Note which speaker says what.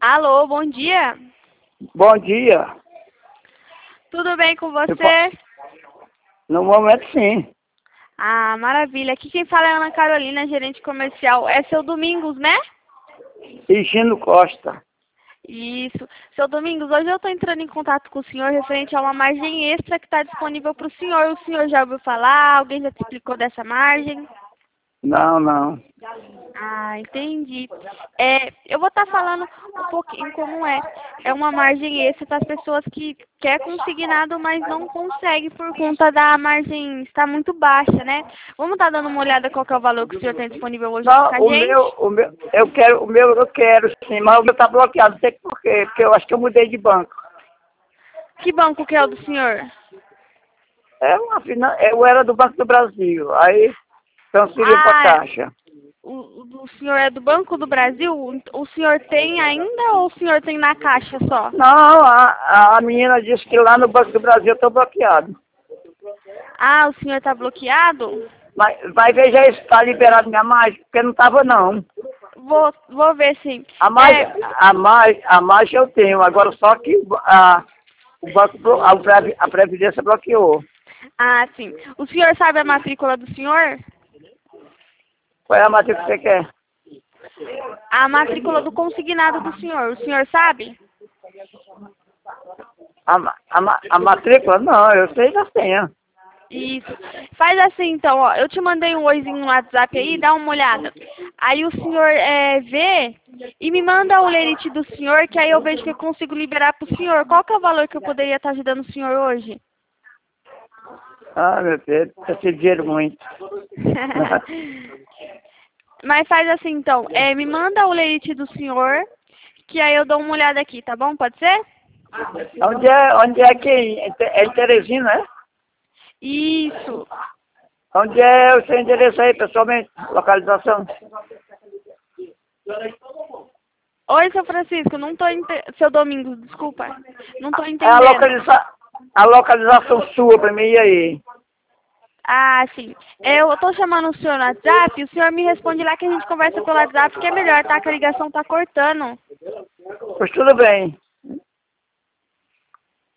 Speaker 1: Alô, bom dia.
Speaker 2: Bom dia.
Speaker 1: Tudo bem com você?
Speaker 2: No momento, sim.
Speaker 1: Ah, maravilha. Aqui quem fala é a Ana Carolina, gerente comercial. É seu Domingos, né?
Speaker 2: Higino Costa.
Speaker 1: Isso. Seu Domingos, hoje eu estou entrando em contato com o senhor referente a uma margem extra que está disponível para o senhor. O senhor já ouviu falar? Alguém já te explicou dessa margem?
Speaker 2: Não.
Speaker 1: Ah, entendi. Eu vou estar falando um pouquinho como é. É uma margem extra para as pessoas que quer consignado, mas não consegue por conta da margem estar muito baixa, né? Vamos estar dando uma olhada qual que é o valor que o senhor tem disponível hoje aqui
Speaker 2: Não,
Speaker 1: com a gente?
Speaker 2: eu quero sim, mas o meu tá bloqueado. Não sei por quê, porque eu acho que eu mudei de banco.
Speaker 1: Que banco que é o do senhor?
Speaker 2: Eu era do Banco do Brasil, aí transferiu para
Speaker 1: Ah,
Speaker 2: Caixa.
Speaker 1: o senhor é do Banco do Brasil? O senhor tem ainda ou o senhor tem na Caixa só?
Speaker 2: Não, a menina disse que lá no Banco do Brasil eu tô bloqueado.
Speaker 1: Ah, o senhor está bloqueado?
Speaker 2: Mas vai ver já está liberado minha margem, porque não estava não.
Speaker 1: Vou ver sim.
Speaker 2: A margem eu tenho, agora só que o banco, a Previdência bloqueou.
Speaker 1: Ah, sim. O senhor sabe a matrícula do senhor?
Speaker 2: Qual é a matrícula que você quer?
Speaker 1: A matrícula do consignado do senhor. O senhor sabe?
Speaker 2: A matrícula? Não, eu sei da senha.
Speaker 1: Isso. Faz assim então, ó. Eu te mandei um oizinho no WhatsApp aí, dá uma olhada. Aí o senhor vê e me manda o lerite do senhor, que aí eu vejo que eu consigo liberar pro senhor. Qual que é o valor que eu poderia estar ajudando o senhor hoje?
Speaker 2: Ah, meu Deus, esse dinheiro muito.
Speaker 1: Mas faz assim então, me manda o lerite do senhor, que aí eu dou uma olhada aqui, tá bom? Pode ser?
Speaker 2: Onde é que é em Teresina, é?
Speaker 1: Isso.
Speaker 2: Onde é o seu endereço aí, pessoalmente? Localização?
Speaker 1: Oi, seu Francisco, não tô Seu Domingos, desculpa. Não tô
Speaker 2: É
Speaker 1: entendendo.
Speaker 2: a localização sua pra mim e aí.
Speaker 1: Ah, sim. Eu tô chamando o senhor no WhatsApp, o senhor me responde lá que a gente conversa pelo WhatsApp, que é melhor, tá? Que a ligação tá cortando.
Speaker 2: Pois tudo bem.